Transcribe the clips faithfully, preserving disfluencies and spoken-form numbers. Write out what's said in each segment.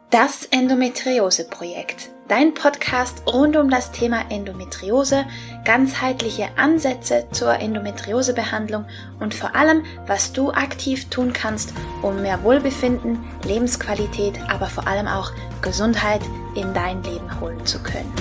Das Endometriose-Projekt, dein Podcast rund um das Thema Endometriose, ganzheitliche Ansätze zur Endometriosebehandlung und vor allem, was du aktiv tun kannst, um mehr Wohlbefinden, Lebensqualität, aber vor allem auch Gesundheit in dein Leben holen zu können.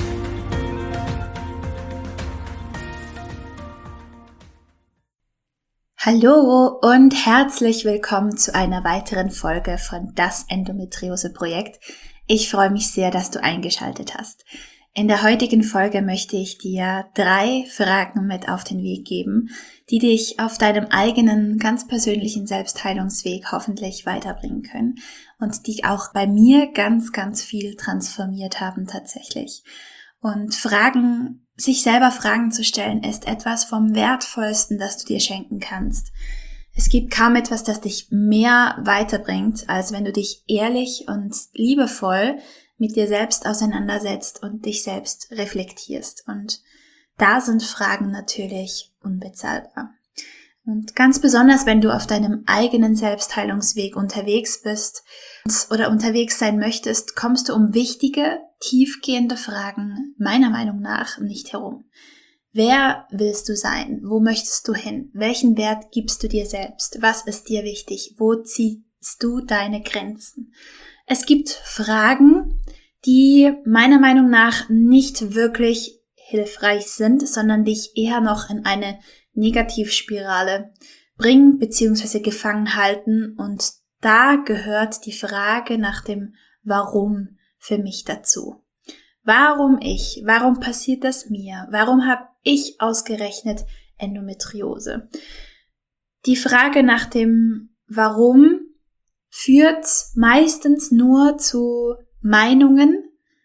Hallo und herzlich willkommen zu einer weiteren Folge von Das Endometriose-Projekt. Ich freue mich sehr, dass du eingeschaltet hast. In der heutigen Folge möchte ich dir drei Fragen mit auf den Weg geben, die dich auf deinem eigenen, ganz persönlichen Selbstheilungsweg hoffentlich weiterbringen können und die auch bei mir ganz, ganz viel transformiert haben tatsächlich. Und Fragen, sich selber Fragen zu stellen, ist etwas vom Wertvollsten, das du dir schenken kannst. Es gibt kaum etwas, das dich mehr weiterbringt, als wenn du dich ehrlich und liebevoll mit dir selbst auseinandersetzt und dich selbst reflektierst. Und da sind Fragen natürlich unbezahlbar. Und ganz besonders, wenn du auf deinem eigenen Selbstheilungsweg unterwegs bist oder unterwegs sein möchtest, kommst du um wichtige, tiefgehende Fragen meiner Meinung nach nicht herum. Wer willst du sein? Wo möchtest du hin? Welchen Wert gibst du dir selbst? Was ist dir wichtig? Wo ziehst du deine Grenzen? Es gibt Fragen, die meiner Meinung nach nicht wirklich hilfreich sind, sondern dich eher noch in eine Negativspirale bringen bzw. gefangen halten, und da gehört die Frage nach dem Warum für mich dazu. Warum ich? Warum passiert das mir? Warum habe ich ausgerechnet Endometriose? Die Frage nach dem Warum führt meistens nur zu Meinungen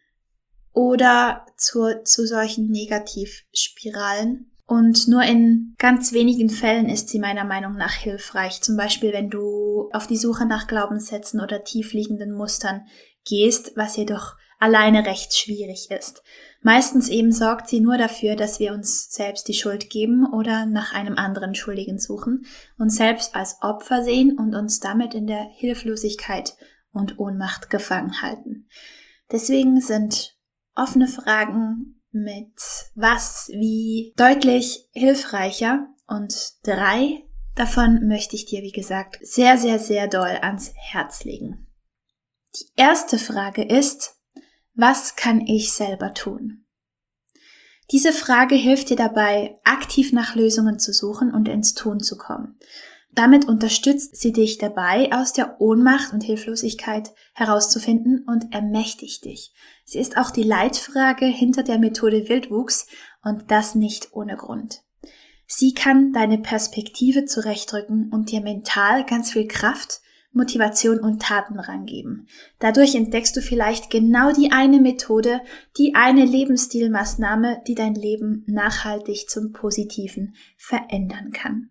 oder zu, zu solchen Negativspiralen. Und nur in ganz wenigen Fällen ist sie meiner Meinung nach hilfreich. Zum Beispiel, wenn du auf die Suche nach Glaubenssätzen oder tiefliegenden Mustern gehst, was jedoch alleine recht schwierig ist. Meistens eben sorgt sie nur dafür, dass wir uns selbst die Schuld geben oder nach einem anderen Schuldigen suchen, uns selbst als Opfer sehen und uns damit in der Hilflosigkeit und Ohnmacht gefangen halten. Deswegen sind offene Fragen mit was, wie deutlich hilfreicher, und drei davon möchte ich dir, wie gesagt, sehr, sehr, sehr doll ans Herz legen. Die erste Frage ist: Was kann ich selber tun? Diese Frage hilft dir dabei, aktiv nach Lösungen zu suchen und ins Tun zu kommen. Damit unterstützt sie dich dabei, aus der Ohnmacht und Hilflosigkeit herauszufinden und ermächtigt dich. Sie ist auch die Leitfrage hinter der Methode Wildwuchs, und das nicht ohne Grund. Sie kann deine Perspektive zurechtrücken und dir mental ganz viel Kraft, Motivation und Tatendrang geben. Dadurch entdeckst du vielleicht genau die eine Methode, die eine Lebensstilmaßnahme, die dein Leben nachhaltig zum Positiven verändern kann.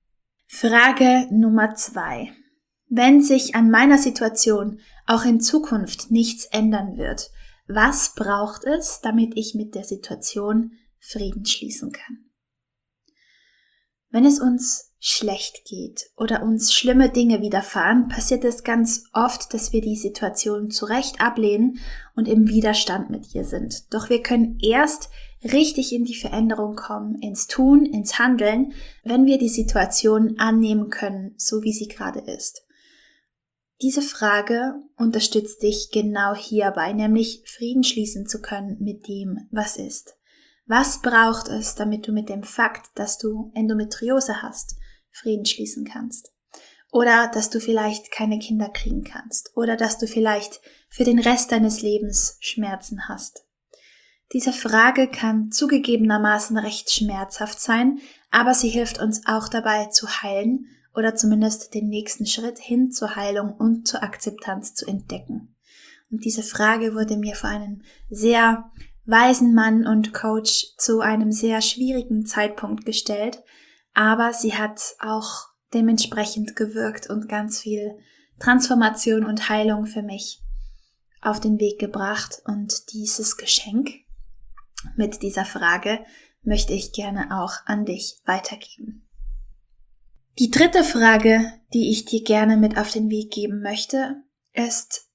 Frage Nummer zwei. Wenn sich an meiner Situation auch in Zukunft nichts ändern wird, was braucht es, damit ich mit der Situation Frieden schließen kann? Wenn es uns schlecht geht oder uns schlimme Dinge widerfahren, passiert es ganz oft, dass wir die Situation zu Recht ablehnen und im Widerstand mit ihr sind. Doch wir können erst richtig in die Veränderung kommen, ins Tun, ins Handeln, wenn wir die Situation annehmen können, so wie sie gerade ist. Diese Frage unterstützt dich genau hierbei, nämlich Frieden schließen zu können mit dem, was ist. Was braucht es, damit du mit dem Fakt, dass du Endometriose hast, Frieden schließen kannst? Oder dass du vielleicht keine Kinder kriegen kannst? Oder dass du vielleicht für den Rest deines Lebens Schmerzen hast? Diese Frage kann zugegebenermaßen recht schmerzhaft sein, aber sie hilft uns auch dabei zu heilen oder zumindest den nächsten Schritt hin zur Heilung und zur Akzeptanz zu entdecken. Und diese Frage wurde mir vor einem sehr weisen Mann und Coach zu einem sehr schwierigen Zeitpunkt gestellt, aber sie hat auch dementsprechend gewirkt und ganz viel Transformation und Heilung für mich auf den Weg gebracht, und dieses Geschenk mit dieser Frage möchte ich gerne auch an dich weitergeben. Die dritte Frage, die ich dir gerne mit auf den Weg geben möchte, ist: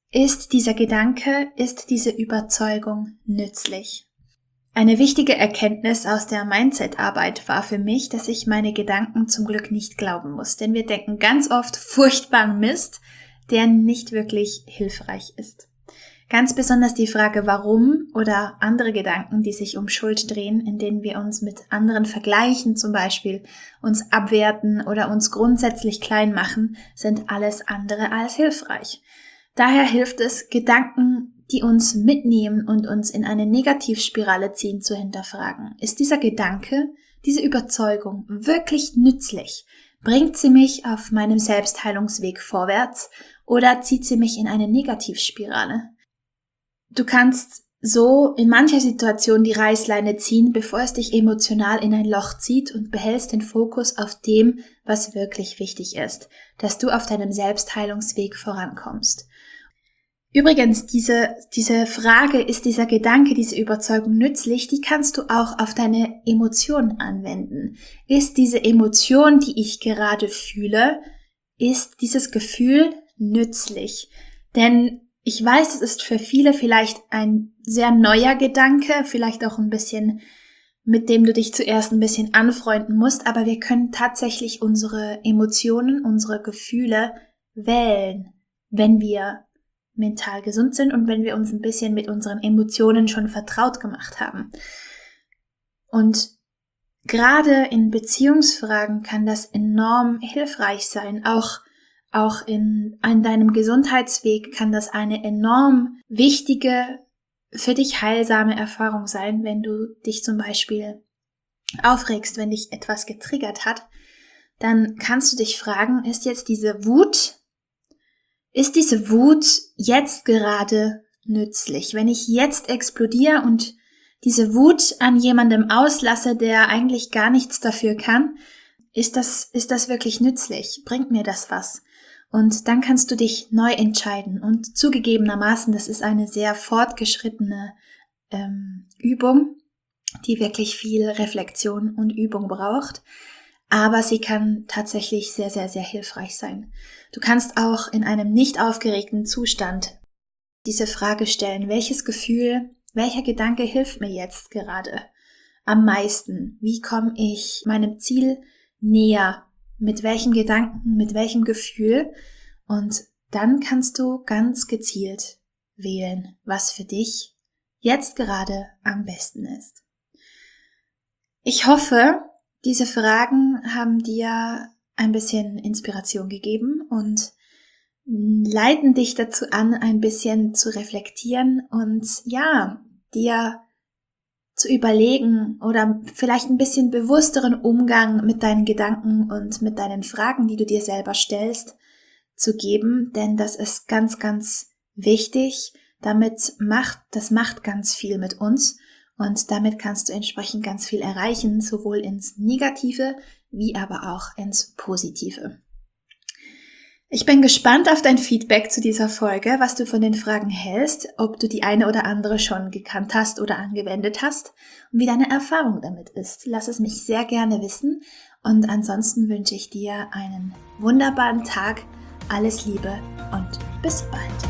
Ist dieser Gedanke, ist diese Überzeugung nützlich? Eine wichtige Erkenntnis aus der Mindset-Arbeit war für mich, dass ich meine Gedanken zum Glück nicht glauben muss. Denn wir denken ganz oft furchtbaren Mist, der nicht wirklich hilfreich ist. Ganz besonders die Frage warum oder andere Gedanken, die sich um Schuld drehen, in denen wir uns mit anderen vergleichen zum Beispiel, uns abwerten oder uns grundsätzlich klein machen, sind alles andere als hilfreich. Daher hilft es, Gedanken, die uns mitnehmen und uns in eine Negativspirale ziehen, zu hinterfragen. Ist dieser Gedanke, diese Überzeugung wirklich nützlich? Bringt sie mich auf meinem Selbstheilungsweg vorwärts oder zieht sie mich in eine Negativspirale? Du kannst so in mancher Situation die Reißleine ziehen, bevor es dich emotional in ein Loch zieht, und behältst den Fokus auf dem, was wirklich wichtig ist, dass du auf deinem Selbstheilungsweg vorankommst. Übrigens, diese, diese Frage, ist dieser Gedanke, diese Überzeugung nützlich, die kannst du auch auf deine Emotionen anwenden. Ist diese Emotion, die ich gerade fühle, ist dieses Gefühl nützlich? Denn ich weiß, es ist für viele vielleicht ein sehr neuer Gedanke, vielleicht auch ein bisschen, mit dem du dich zuerst ein bisschen anfreunden musst, aber wir können tatsächlich unsere Emotionen, unsere Gefühle wählen, wenn wir mental gesund sind und wenn wir uns ein bisschen mit unseren Emotionen schon vertraut gemacht haben. Und gerade in Beziehungsfragen kann das enorm hilfreich sein. Auch, auch in, in deinem Gesundheitsweg kann das eine enorm wichtige, für dich heilsame Erfahrung sein, wenn du dich zum Beispiel aufregst, wenn dich etwas getriggert hat. Dann kannst du dich fragen, ist jetzt diese Wut Ist diese Wut jetzt gerade nützlich? Wenn ich jetzt explodiere und diese Wut an jemandem auslasse, der eigentlich gar nichts dafür kann, ist das, ist das wirklich nützlich? Bringt mir das was? Und dann kannst du dich neu entscheiden. Und zugegebenermaßen, das ist eine sehr fortgeschrittene ähm, Übung, die wirklich viel Reflexion und Übung braucht. Aber sie kann tatsächlich sehr, sehr, sehr hilfreich sein. Du kannst auch in einem nicht aufgeregten Zustand diese Frage stellen, welches Gefühl, welcher Gedanke hilft mir jetzt gerade am meisten? Wie komme ich meinem Ziel näher? Mit welchem Gedanken, mit welchem Gefühl? Und dann kannst du ganz gezielt wählen, was für dich jetzt gerade am besten ist. Ich hoffe, diese Fragen haben dir ein bisschen Inspiration gegeben und leiten dich dazu an, ein bisschen zu reflektieren und ja, dir zu überlegen oder vielleicht ein bisschen bewussteren Umgang mit deinen Gedanken und mit deinen Fragen, die du dir selber stellst, zu geben, denn das ist ganz, ganz wichtig. Damit macht, das macht ganz viel mit uns. Und damit kannst du entsprechend ganz viel erreichen, sowohl ins Negative wie aber auch ins Positive. Ich bin gespannt auf dein Feedback zu dieser Folge, was du von den Fragen hältst, ob du die eine oder andere schon gekannt hast oder angewendet hast und wie deine Erfahrung damit ist. Lass es mich sehr gerne wissen und ansonsten wünsche ich dir einen wunderbaren Tag, alles Liebe und bis bald.